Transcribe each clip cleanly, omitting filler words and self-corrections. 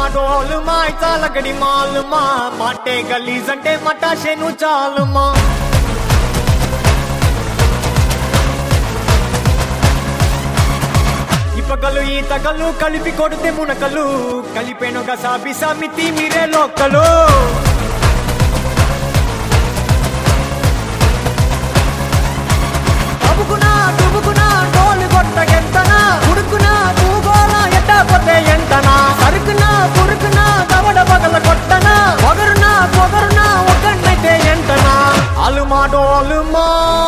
డోలు మా చాలగడి మాలు మా మాటే గలీజ్ అంటే మటాషేను చాలు మా ఇపగలు ఈతగలు కలిపి కొడితే మునకలు కలిపేనుగా సాబి సమితి మీరే లోకలు అబుకునా డుబుకునా డోలు కొట్టగెంతనా ఉడుకునా భూగోళ ఎట్టపోతే ఎంతనా సరుకునా పురుకునా దవడ పగల కొట్టనా పొగరునా పొగరునా ఒక్కనైతే ఎంతనా అలుమా డోలుమా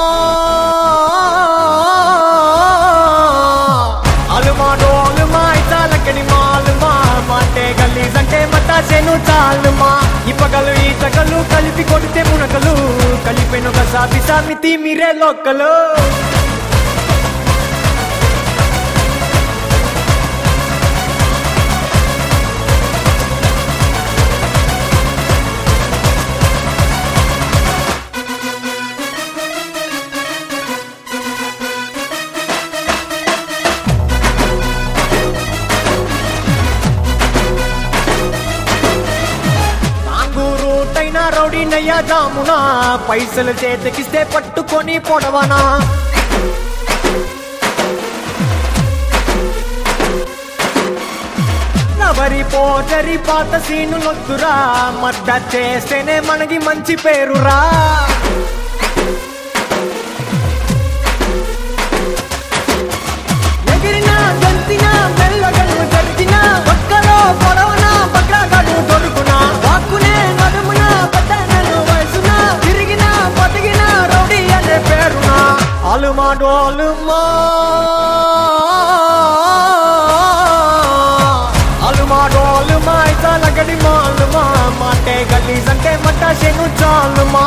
అలుమా డోలుమా చాలకడి మాలుమా మాటే గలీజ్ అంటే మటాషేను చాలుమా ఇపగలు ఈతగలు కలిపి కొడితే మునకలు కలిపెనుగా సాబి సమితి మీరే లోకలు రౌడీనయ్యా జామునా పైసలు చేతికిస్తే పట్టుకొని పొడవనా నవరి పోటరి పాత సీనులొద్దురా మడ్డ చేస్తేనే మనకి మంచి పేరురా ఎగిరినా గంతినా మెల్లగలు జరిగినా పక్కలో పొడవనా పక్కగడు దొరుకునా వాక్కునే నడుమునా అలుమా డోలుమా అలుమా డోలుమా చాలగడి మాలుమా మాటే గలీజ్ అంటే మటాషేను చాలుమా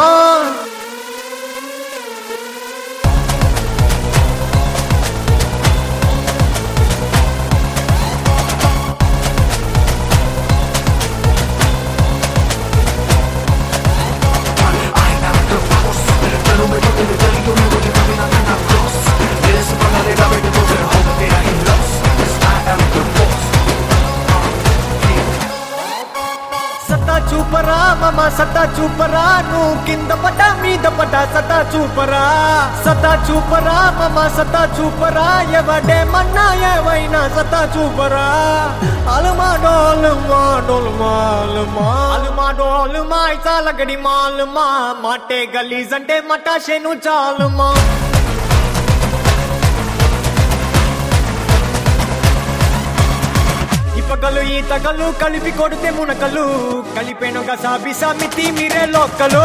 చూపరా మమ సతా చూపరా నువ్వు కింద పడ్డ మీద పడ్డ సతా చూపరా సతా చూపరా మమ సతా చూపరా ఎవడేమన్నా ఏవైనా సతా చూపరా అలుమా డోలుమా డోలుమా అలుమా అలుమా డోలుమా చాలగడి మాలుమా మాటే గలీజ్ అంటే మటాషేను చాలుమా ఇపగలు ఈతగలు కలిపి కొడితే మునకలు కలిపేనుగా సాబి సమితి మీరే లోకలు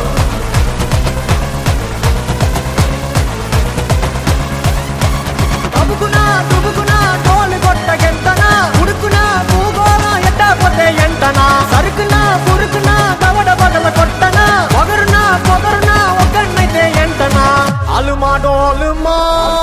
అబుకునా డుబుకునా డోలు కొట్టగెంతనా ఉడుకునా భూగోళ ఎట్టపోతే ఎంతనా సరుకునా పురుకునా దవడ పగల కొట్టనా పొగరునా పొగరునా ఒక్కనైతే ఎంతనా అలుమా డోలుమా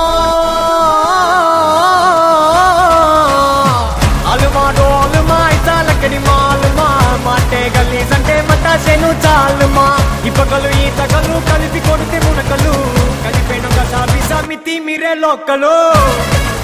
మాటే గలీజ్ అంటే మటాషేను చాలుమా ఇపగలు ఈతగలు కలిపి కొడితే మునకలు కలిపేనుగా సాబి సమితి మీరే లోకలు